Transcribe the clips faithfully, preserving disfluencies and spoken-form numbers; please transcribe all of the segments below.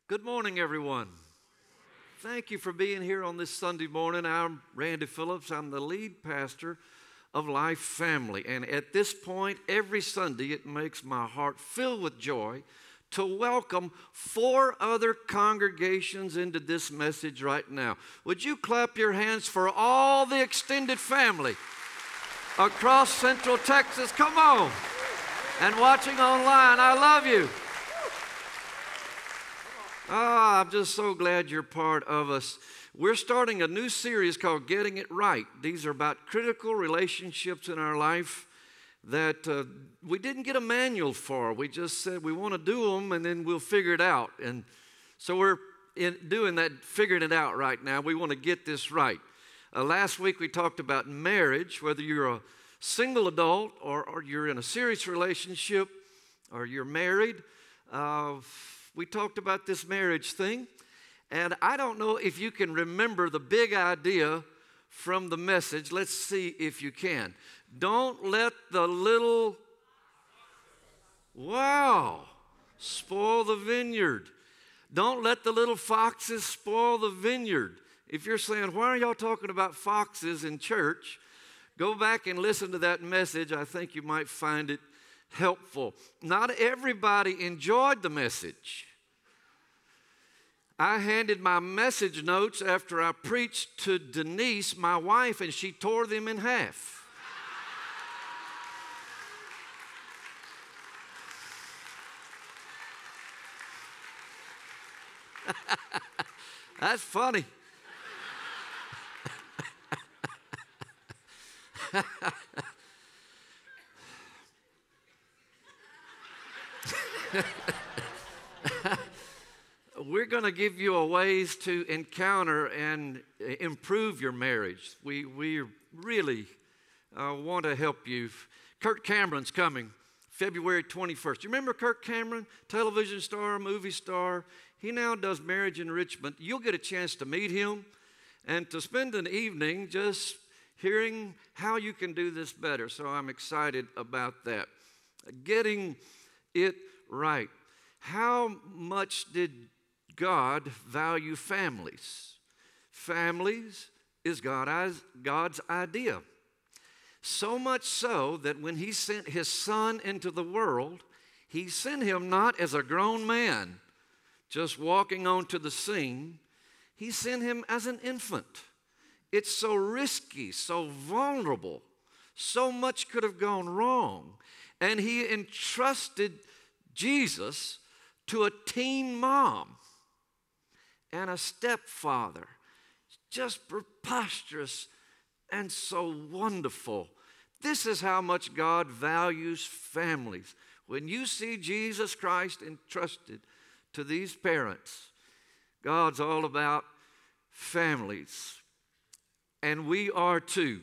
Good morning, everyone. Thank you for being here on this Sunday morning. I'm Randy Phillips. I'm the lead pastor of Life Family. And at this point, every Sunday, it makes my heart fill with joy to welcome four other congregations into this message right now. Would you clap your hands for all the extended family across Central Texas? Come on. And watching online, I love you. Ah, I'm just so glad you're part of us. We're starting a new series called Getting It Right. These are about critical relationships in our life that uh, we didn't get a manual for. We just said we want to do them and then we'll figure it out. And so we're in doing that, figuring it out right now. We want to get this right. Uh, last week we talked about marriage, whether you're a single adult or, or you're in a serious relationship or you're married. Uh, We talked about this marriage thing, and I don't know if you can remember the big idea from the message. Let's see if you can. Don't let the little, wow, spoil the vineyard. Don't let the little foxes spoil the vineyard. If you're saying, why are y'all talking about foxes in church? Go back and listen to that message. I think you might find it helpful. Not everybody enjoyed the message. I handed my message notes after I preached to Denise, my wife, and she tore them in half. That's funny. We're going to give you a ways to encounter and improve your marriage. We we really uh, want to help you. Kirk Cameron's coming February twenty-first. You remember Kirk Cameron, television star, movie star? He now does marriage enrichment. You'll get a chance to meet him and to spend an evening just hearing how you can do this better. So I'm excited about that. Getting it right. How much did God value families? Families is God, God's idea. So much so that when he sent his son into the world, he sent him not as a grown man just walking onto the scene. He sent him as an infant. It's so risky, so vulnerable. So much could have gone wrong. And he entrusted Jesus to a teen mom and a stepfather. Just preposterous and so wonderful. This is how much God values families. When you see Jesus Christ entrusted to these parents, God's all about families. And we are too.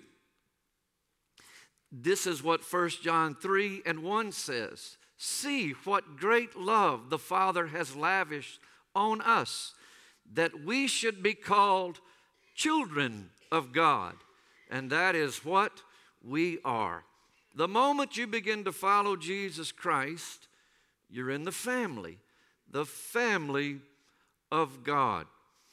This is what First John three and one says. See what great love the Father has lavished on us, that we should be called children of God. And that is what we are. The moment you begin to follow Jesus Christ, you're in the family, the family of God.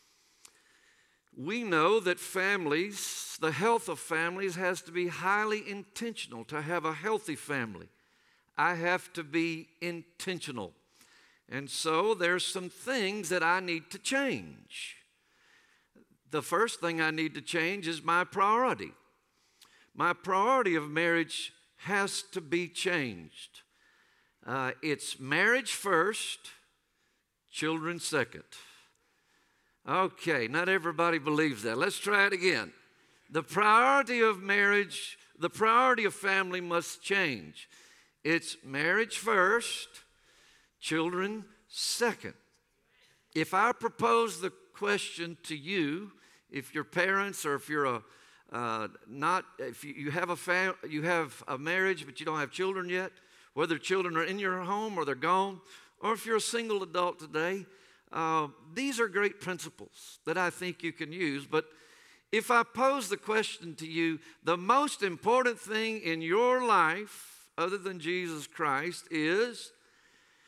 We know that families, the health of families has to be highly intentional to have a healthy family. I have to be intentional. And so there's some things that I need to change. The first thing I need to change is my priority. My priority of marriage has to be changed. Uh, it's marriage first, children second. Okay, not everybody believes that. Let's try it again. The priority of marriage, the priority of family must change. It's marriage first, children second. If I propose the question to you, if you're parents or if you're a uh, not, if you, you have a fam- you have a marriage but you don't have children yet, whether children are in your home or they're gone, or if you're a single adult today, uh, these are great principles that I think you can use. But if I pose the question to you, the most important thing in your life, other than Jesus Christ, is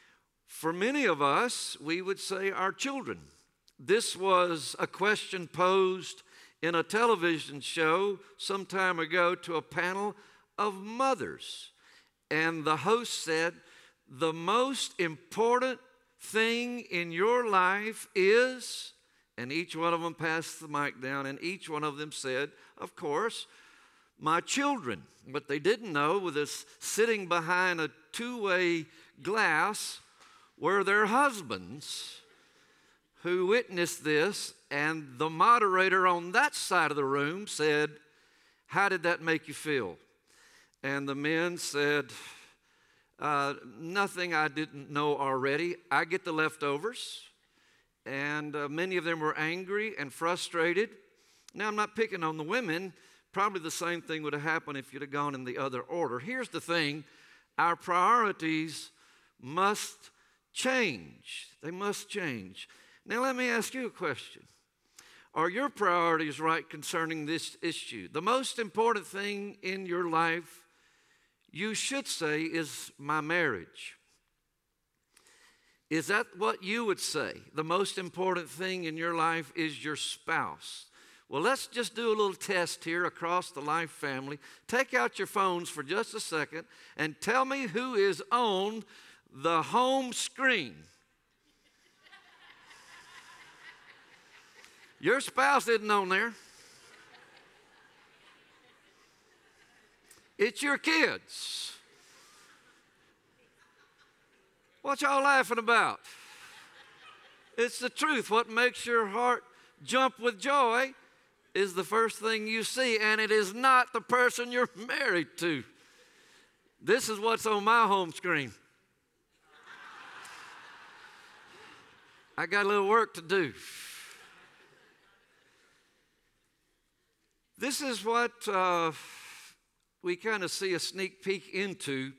For many of us, we would say our children. This was a question posed in a television show some time ago to a panel of mothers. And the host said, the most important thing in your life is, and each one of them passed the mic down, and each one of them said, of course, my children. What they didn't know was this sitting behind a two-way glass were their husbands who witnessed this, and the moderator on that side of the room said, how did that make you feel? And the men said, uh, nothing I didn't know already. I get the leftovers. And uh, many of them were angry and frustrated. Now, I'm not picking on the women. Probably the same thing would have happened if you'd have gone in the other order. Here's the thing. Our priorities must change. They must change. Now, let me ask you a question. Are your priorities right concerning this issue? The most important thing in your life, you should say, is my marriage. Is that what you would say? The most important thing in your life is your spouse. Well, let's just do a little test here across the Life family. Take out your phones for just a second and tell me who is on the home screen. Your spouse isn't on there. It's your kids. What y'all laughing about? It's the truth. What makes your heart jump with joy is the first thing you see, and it is not the person you're married to. This is what's on my home screen. I got a little work to do. This is what uh, we kind of see a sneak peek into,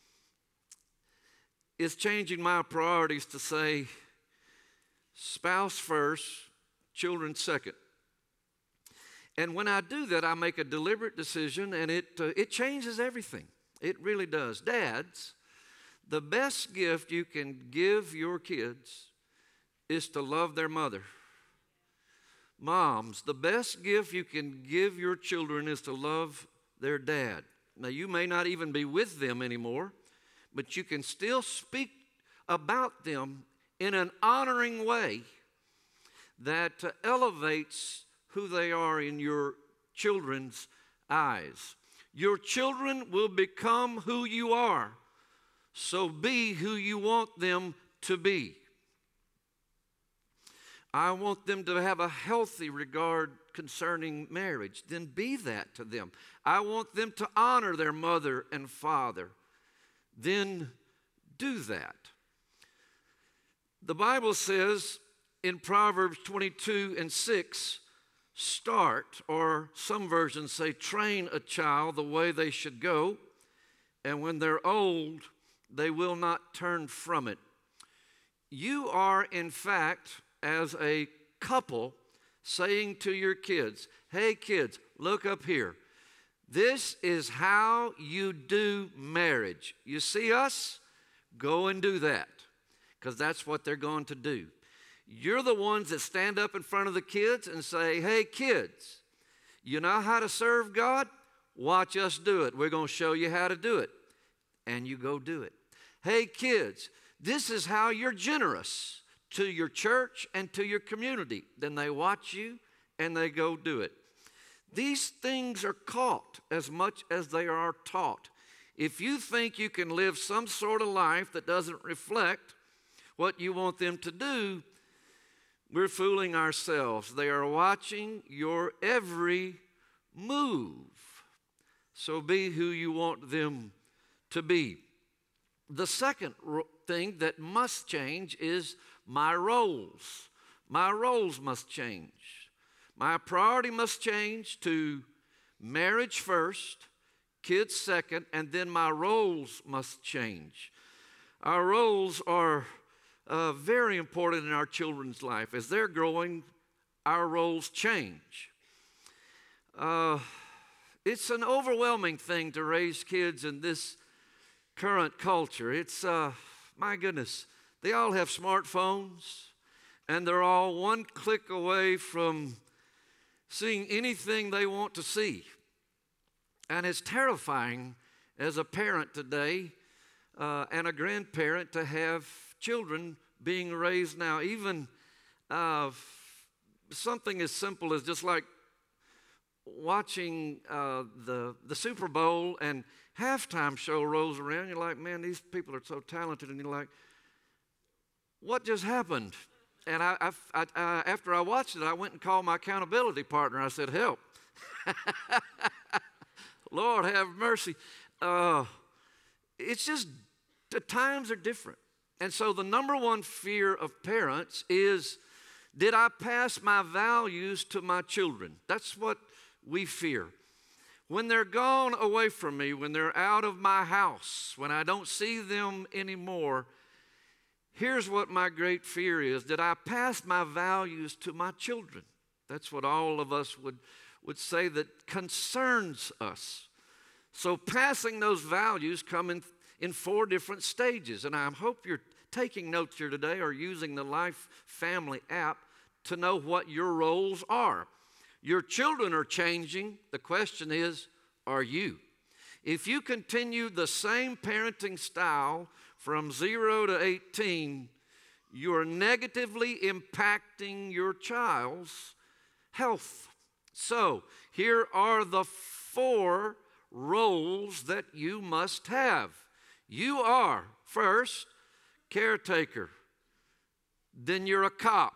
is changing my priorities to say spouse first, children second. And when I do that, I make a deliberate decision, and it, uh, it changes everything. It really does. Dads, the best gift you can give your kids is to love their mother. Moms, the best gift you can give your children is to love their dad. Now, you may not even be with them anymore, but you can still speak about them in an honoring way that uh, elevates who they are in your children's eyes. Your children will become who you are, so be who you want them to be. I want them to have a healthy regard concerning marriage. Then be that to them. I want them to honor their mother and father. Then do that. The Bible says in Proverbs twenty-two and six, start, or some versions say train a child the way they should go, and when they're old, they will not turn from it. You are, in fact, as a couple, saying to your kids, hey kids, look up here. This is how you do marriage. You see us? Go and do that, because that's what they're going to do. You're the ones that stand up in front of the kids and say, hey kids, you know how to serve God? Watch us do it. We're going to show you how to do it. And you go do it. Hey kids, this is how you're generous to your church and to your community. Then they watch you and they go do it. These things are caught as much as they are taught. If you think you can live some sort of life that doesn't reflect what you want them to do, we're fooling ourselves. They are watching your every move. So be who you want them to be. The second thing that must change is my roles. My roles must change. My priority must change to marriage first, kids second, and then my roles must change. Our roles are uh, very important in our children's life. As they're growing, our roles change. Uh, it's an overwhelming thing to raise kids in this current culture. It's, uh, my goodness, They all have smartphones, and they're all one click away from seeing anything they want to see. And it's terrifying as a parent today uh, and a grandparent to have children being raised now. Even uh, something as simple as just like watching uh, the, the Super Bowl and halftime show rolls around. You're like, man, these people are so talented. And you're like, what just happened? And I, I, I, I, after I watched it, I went and called my accountability partner. I said, help. Lord, have mercy. Uh, it's just, the times are different. And so the number one fear of parents is, did I pass my values to my children? That's what we fear. When they're gone away from me, when they're out of my house, when I don't see them anymore, here's what my great fear is. Did I pass my values to my children? That's what all of us would, would say that concerns us. So passing those values come in, in four different stages. And I hope you're taking notes here today or using the Life Family app to know what your roles are. Your children are changing. The question is, are you? If you continue the same parenting style from zero to eighteen, you are negatively impacting your child's health. So, here are the four roles that you must have. You are, first, caretaker. Then you're a cop.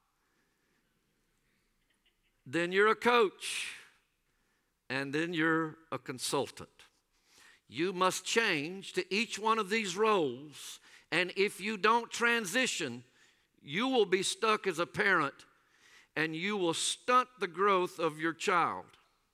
Then you're a coach. And then you're a consultant. You must change to each one of these roles, and if you don't transition, you will be stuck as a parent, and you will stunt the growth of your child.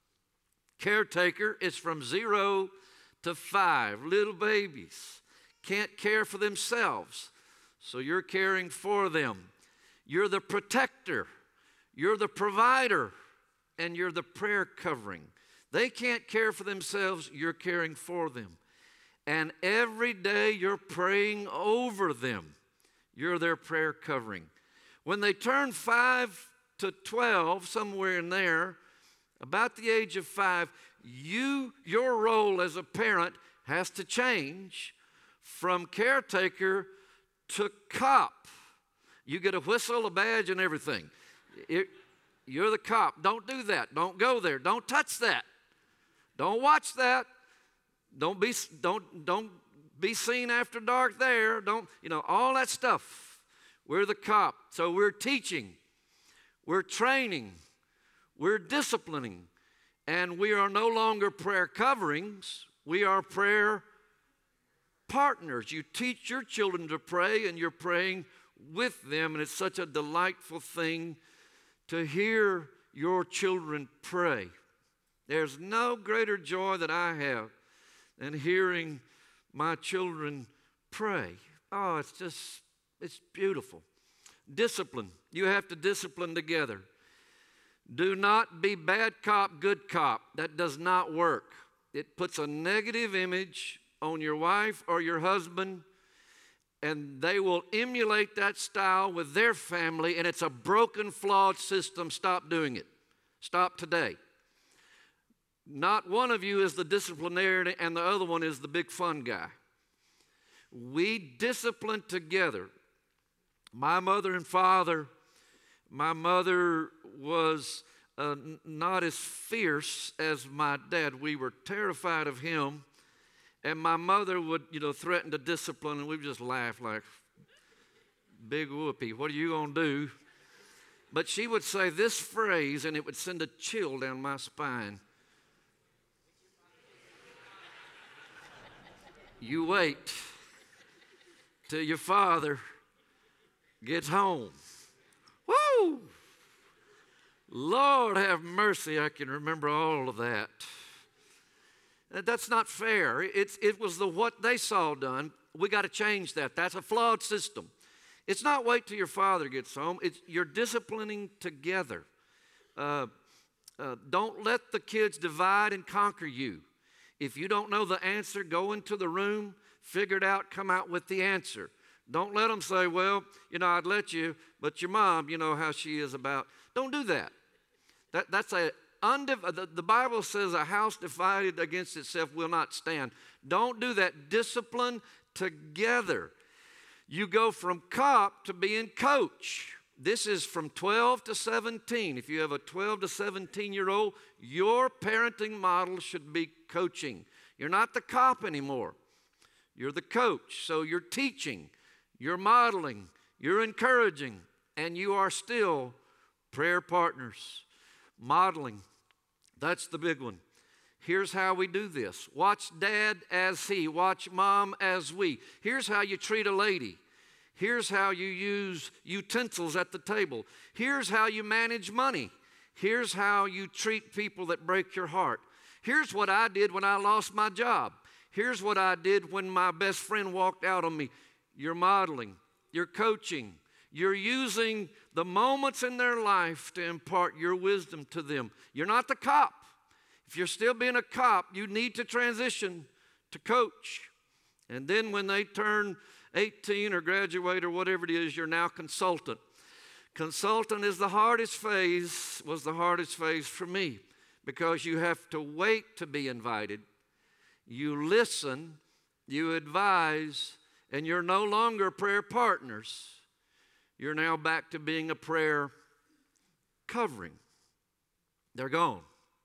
Caretaker is from zero to five. Little babies can't care for themselves, so you're caring for them. You're the protector, you're the provider, and you're the prayer covering. They can't care for themselves, you're caring for them. And every day you're praying over them. You're their prayer covering. When they turn five to twelve, somewhere in there, about the age of five, you, your role as a parent has to change from caretaker to cop. You get a whistle, a badge, and everything. It, you're the cop. Don't do that. Don't go there. Don't touch that. Don't watch that. Don't be, don't, don't be seen after dark there. Don't, you know, all that stuff. We're the cop. So we're teaching. We're training. We're disciplining. And we are no longer prayer coverings. We are prayer partners. You teach your children to pray, and you're praying with them. And it's such a delightful thing to hear your children pray. There's no greater joy that I have than hearing my children pray. Oh, it's just, it's beautiful. Discipline. You have to discipline together. Do not be bad cop, good cop. That does not work. It puts a negative image on your wife or your husband, and they will emulate that style with their family, and it's a broken, flawed system. Stop doing it. Stop today. Not one of you is the disciplinarian and the other one is the big fun guy. We discipline together. My mother and father, my mother was uh, n- not as fierce as my dad. We were terrified of him. And my mother would, you know, threaten to discipline, and we would just laugh like, big whoopee, what are you going to do? But she would say this phrase, and it would send a chill down my spine. You wait till your father gets home. Woo! Lord have mercy, I can remember all of that. That's not fair. It's, it was the what they saw done. We got to change that. That's a flawed system. It's not wait till your father gets home. It's you're disciplining together. Uh, uh, don't let the kids divide and conquer you. If you don't know the answer, go into the room, figure it out, come out with the answer. Don't let them say, well, you know, I'd let you, but your mom, you know how she is about. Don't do that. That that's a undiv- the, the Bible says a house divided against itself will not stand. Don't do that. Discipline together. You go from cop to being coach. This is from twelve to seventeen. If you have a twelve to seventeen year old, your parenting model should be coaching. You're not the cop anymore. You're the coach. So you're teaching, you're modeling, you're encouraging, and you are still prayer partners. Modeling. That's the big one. Here's how we do this. Watch dad as he. Watch mom as we. Here's how you treat a lady. Here's how you use utensils at the table. Here's how you manage money. Here's how you treat people that break your heart. Here's what I did when I lost my job. Here's what I did when my best friend walked out on me. You're modeling. You're coaching. You're using the moments in their life to impart your wisdom to them. You're not the cop. If you're still being a cop, you need to transition to coach. And then when they turn eighteen or graduate or whatever it is, you're now consultant. Consultant is the hardest phase, was the hardest phase for me, because you have to wait to be invited. You listen, you advise, and you're no longer prayer partners. You're now back to being a prayer covering. They're gone.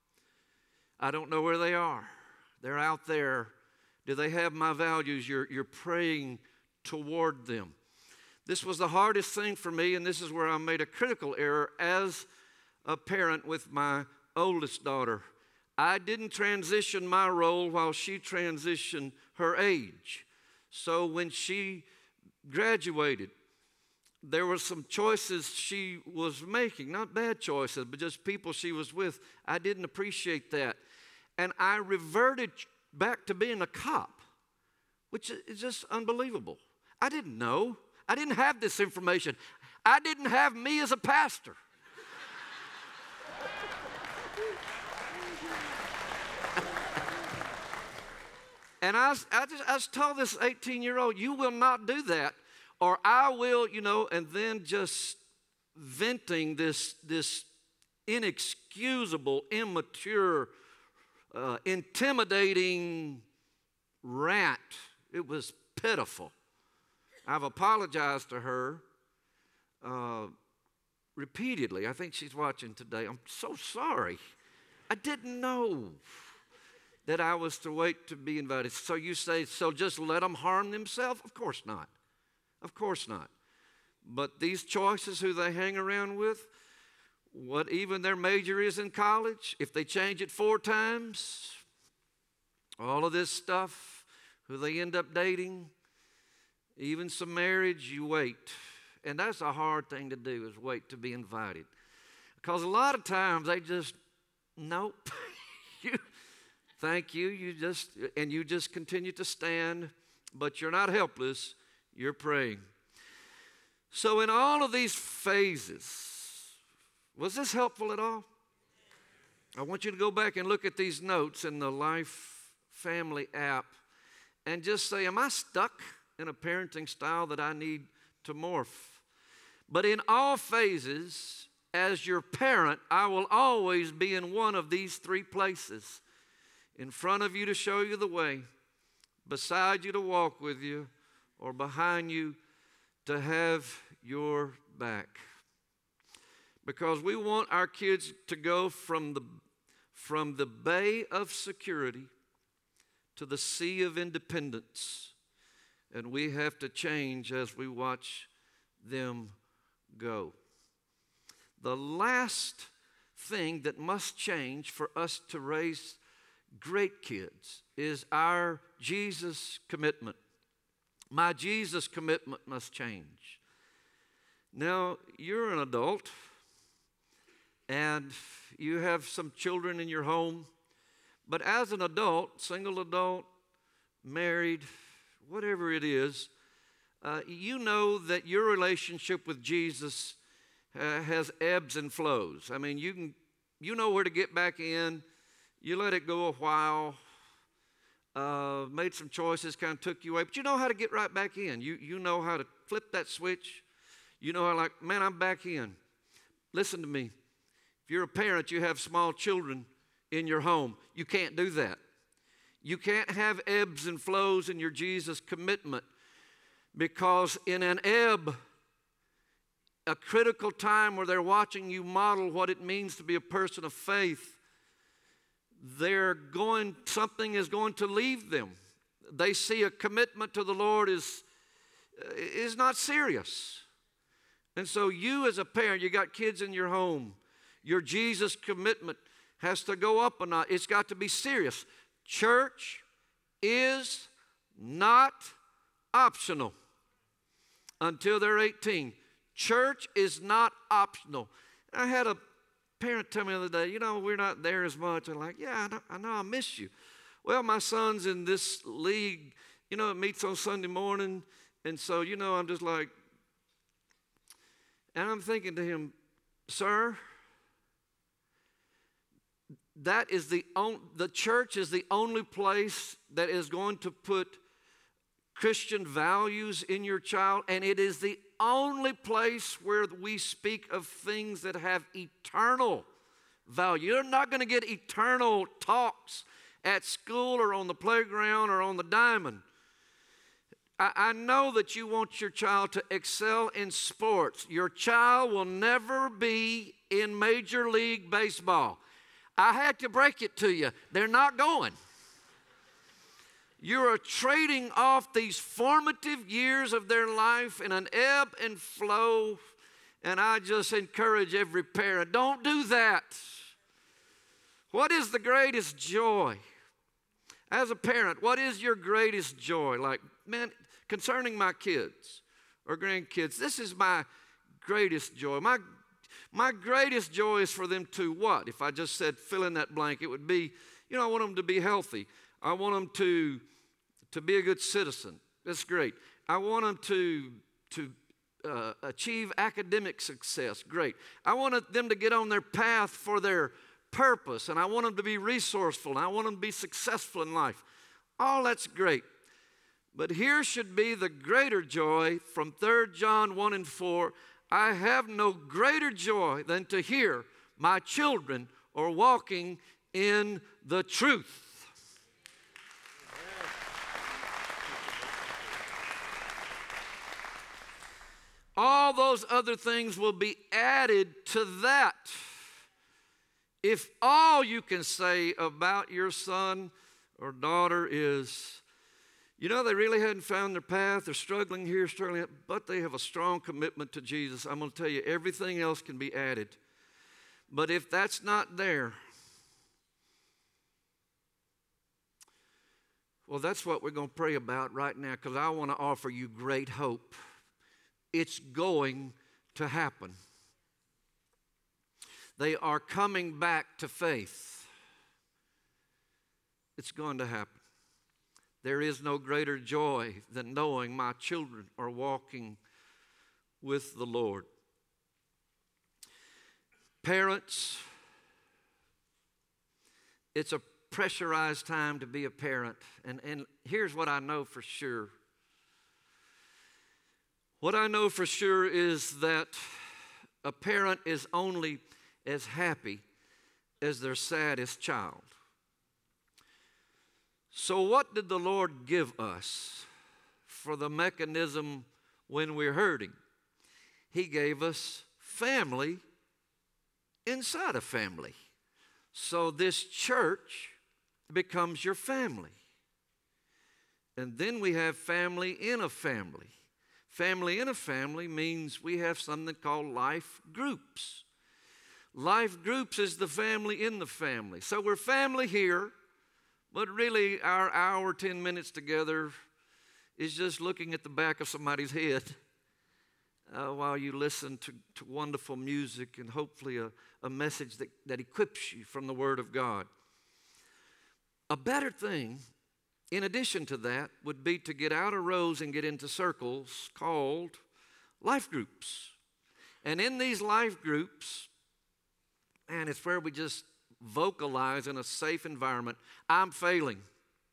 I don't know where they are. They're out there. Do they have my values? You're, you're praying toward them. This was the hardest thing for me, and this is where I made a critical error as a parent with my oldest daughter. I didn't transition my role while she transitioned her age. So when she graduated, there were some choices she was making, not bad choices, but just people she was with. I didn't appreciate that. And I reverted back to being a cop, which is just unbelievable. I didn't know. I didn't have this information. I didn't have me as a pastor. And I, I, just, I just told this eighteen-year-old, you will not do that, or I will, you know, and then just venting this, this inexcusable, immature, uh, intimidating rant. It was pitiful. I've apologized to her uh, repeatedly. I think she's watching today. I'm so sorry. I didn't know that I was to wait to be invited. So you say, so just let them harm themselves? Of course not. Of course not. But these choices, who they hang around with, what even their major is in college, if they change it four times, all of this stuff, who they end up dating, even some marriage, you wait. And that's a hard thing to do, is wait to be invited. Because a lot of times they just, nope. you, thank you. You just, and you just continue to stand, but you're not helpless. You're praying. So in all of these phases, was this helpful at all? I want you to go back and look at these notes in the Life Family app and just say, am I stuck in a parenting style that I need to morph? But in all phases, as your parent, I will always be in one of these three places. In front of you to show you the way, beside you to walk with you, or behind you to have your back. Because we want our kids to go from the, from the bay of security to the sea of independence. And we have to change as we watch them go. The last thing that must change for us to raise great kids is our Jesus commitment. My Jesus commitment must change. Now, you're an adult, and you have some children in your home, but as an adult, single adult, married, whatever it is, uh, you know that your relationship with Jesus uh, has ebbs and flows. I mean, you can, you know where to get back in. You let it go a while. uh, made some choices, kind of took you away. But you know how to get right back in. You, you know how to flip that switch. You know how, like, man, I'm back in. Listen to me. If you're a parent, you have small children in your home. You can't do that. You can't have ebbs and flows in your Jesus commitment, because in an ebb, a critical time where they're watching you model what it means to be a person of faith, they're going, something is going to leave them. They see a commitment to the Lord is, is not serious. And so you as a parent, you got kids in your home, your Jesus commitment has to go up a notch. It's got to be serious. Church is not optional until they're eighteen. Church is not optional. I had a parent tell me the other day, you know, we're not there as much. I'm like, yeah, I know, I know, I miss you. Well, my son's in this league, you know, it meets on Sunday morning. And so, you know, I'm just like, and I'm thinking to him, sir, that is the only, the church is the only place that is going to put Christian values in your child, and it is the only place where we speak of things that have eternal value. You're not going to get eternal talks at school or on the playground or on the diamond. I, I know that you want your child to excel in sports. Your child will never be in Major League Baseball. I had to break it to you. They're not going. You are trading off these formative years of their life in an ebb and flow, and I just encourage every parent, don't do that. What is the greatest joy? As a parent, what is your greatest joy? Like, man, concerning my kids or grandkids, this is my greatest joy. My My greatest joy is for them to what? If I just said fill in that blank, it would be, you know, I want them to be healthy. I want them to, to be a good citizen. That's great. I want them to, to uh, achieve academic success. Great. I want them to get on their path for their purpose, and I want them to be resourceful, and I want them to be successful in life. All that's great. But here should be the greater joy from Third John one and four. I have no greater joy than to hear my children are walking in the truth. All those other things will be added to that. If all you can say about your son or daughter is, you know, they really hadn't found their path. They're struggling here, struggling, but they have a strong commitment to Jesus. I'm going to tell you, everything else can be added. But if that's not there, well, that's what we're going to pray about right now, because I want to offer you great hope. It's going to happen. They are coming back to faith. It's going to happen. There is no greater joy than knowing my children are walking with the Lord. Parents, it's a pressurized time to be a parent. And, and here's what I know for sure. What I know for sure is that a parent is only as happy as their saddest child. So what did the Lord give us for the mechanism when we're hurting? He gave us family inside a family. So this church becomes your family. And then we have family in a family. Family in a family means we have something called life groups. Life groups is the family in the family. So we're family here. But really, our hour, ten minutes together is just looking at the back of somebody's head uh, while you listen to, to wonderful music and hopefully a, a message that, that equips you from the Word of God. A better thing, in addition to that, would be to get out of rows and get into circles called life groups. And in these life groups, man, it's where we just vocalize in a safe environment, I'm failing.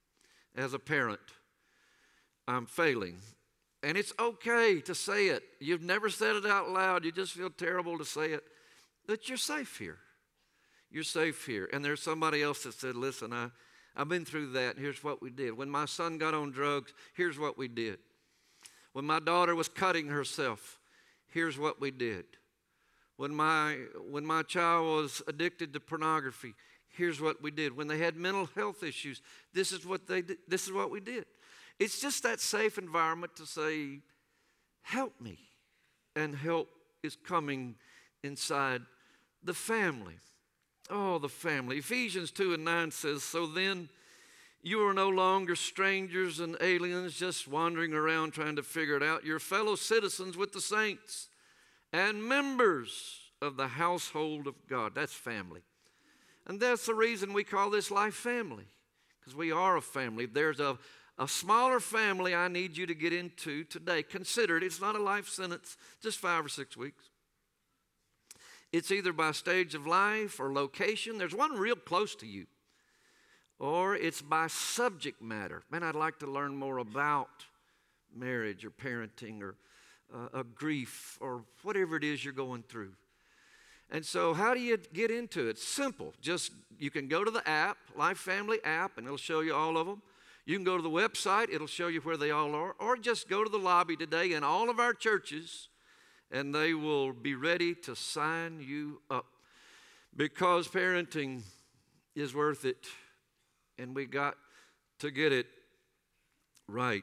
as a parent. I'm failing. And it's okay to say it. You've never said it out loud. You just feel terrible to say it. But you're safe here. You're safe here. And there's somebody else that said, listen, I, I've been through that. And here's what we did. When my son got on drugs, here's what we did. When my daughter was cutting herself, here's what we did. When my, when my child was addicted to pornography, here's what we did. When they had mental health issues, this is what they did. This is what we did. It's just that safe environment to say, help me. And help is coming inside the family. Oh, the family. Ephesians two and nine says, so then you are no longer strangers and aliens just wandering around trying to figure it out. You're fellow citizens with the saints and members of the household of God. That's family. And that's the reason we call this Life Family, because we are a family. There's a, a smaller family I need you to get into today. Consider it. It's not a life sentence, just five or six weeks. It's either by stage of life or location. There's one real close to you. Or it's by subject matter. Man, I'd like to learn more about marriage or parenting or uh, a grief or whatever it is you're going through. And so how do you get into it? Simple. Just, you can go to the app, Life Family app, and it'll show you all of them. You can go to the website. It'll show you where they all are. Or just go to the lobby today in all of our churches, and they will be ready to sign you up. Because parenting is worth it, and we got to get it right.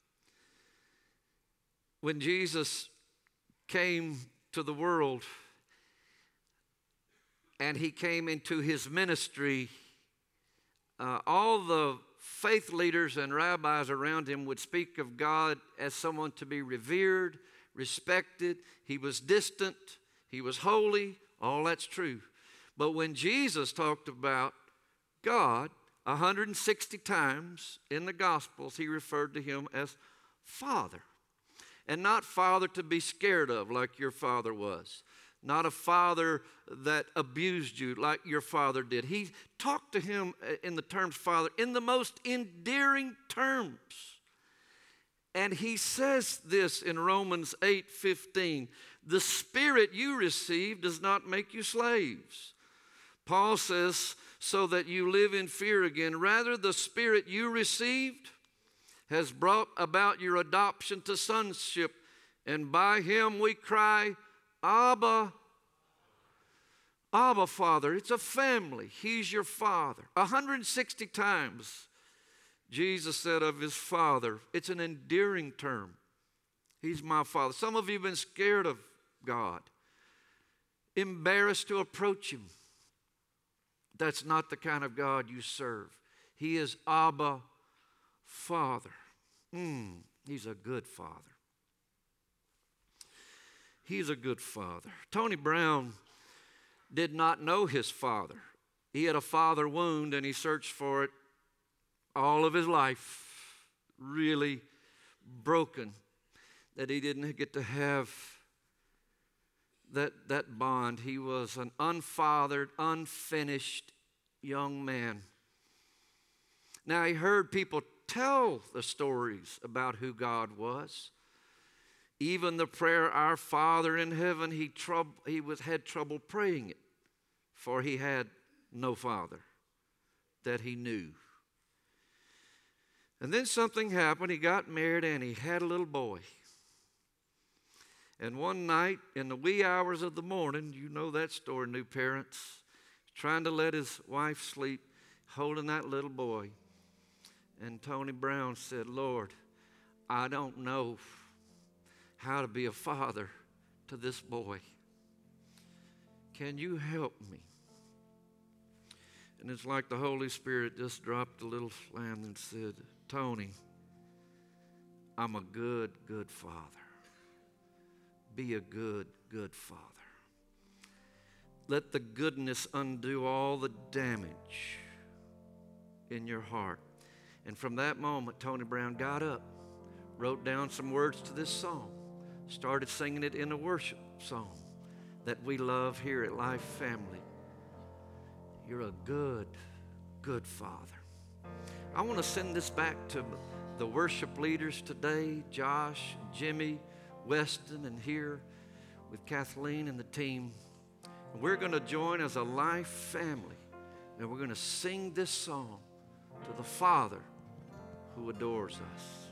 When Jesus came to the world and he came into his ministry, uh, all the faith leaders and rabbis around him would speak of God as someone to be revered, respected. He was distant. He was holy. All that's true. But when Jesus talked about God, one hundred sixty times in the Gospels, he referred to him as Father. And not father to be scared of like your father was. Not a father that abused you like your father did. He talked to him in the terms father in the most endearing terms. And he says this in Romans eight fifteen. The Spirit you receive does not make you slaves. Paul says, so that you live in fear again. Rather, the Spirit you received has brought about your adoption to sonship. And by him we cry, Abba, Abba, Father. It's a family. He's your Father. one hundred sixty times Jesus said of his Father, it's an endearing term. He's my Father. Some of you have been scared of God, embarrassed to approach him. That's not the kind of God you serve. He is Abba, Father. Mm, he's a good Father. He's a good Father. Tony Brown did not know his father. He had a father wound and he searched for it all of his life. Really broken that he didn't get to have that, that bond. He was an unfathered, unfinished young man. Now he heard people tell the stories about who God was. Even the prayer, Our Father in heaven, he, trub- he was, had trouble praying it, for he had no father that he knew. And then something happened. He got married and he had a little boy. And one night in the wee hours of the morning, you know that story, new parents, trying to let his wife sleep, holding that little boy. And Tony Brown said, Lord, I don't know how to be a father to this boy. Can you help me? And it's like the Holy Spirit just dropped a little lamb and said, Tony, I'm a good, good father. Be a good, good father. Let the goodness undo all the damage in your heart. And from that moment, Tony Brown got up, wrote down some words to this song, started singing it in a worship song that we love here at Life Family. You're a good, good father. I want to send this back to the worship leaders today, Josh, Jimmy, Weston, and here with Kathleen and the team. And we're going to join as a life family, and we're going to sing this song to the Father who adores us.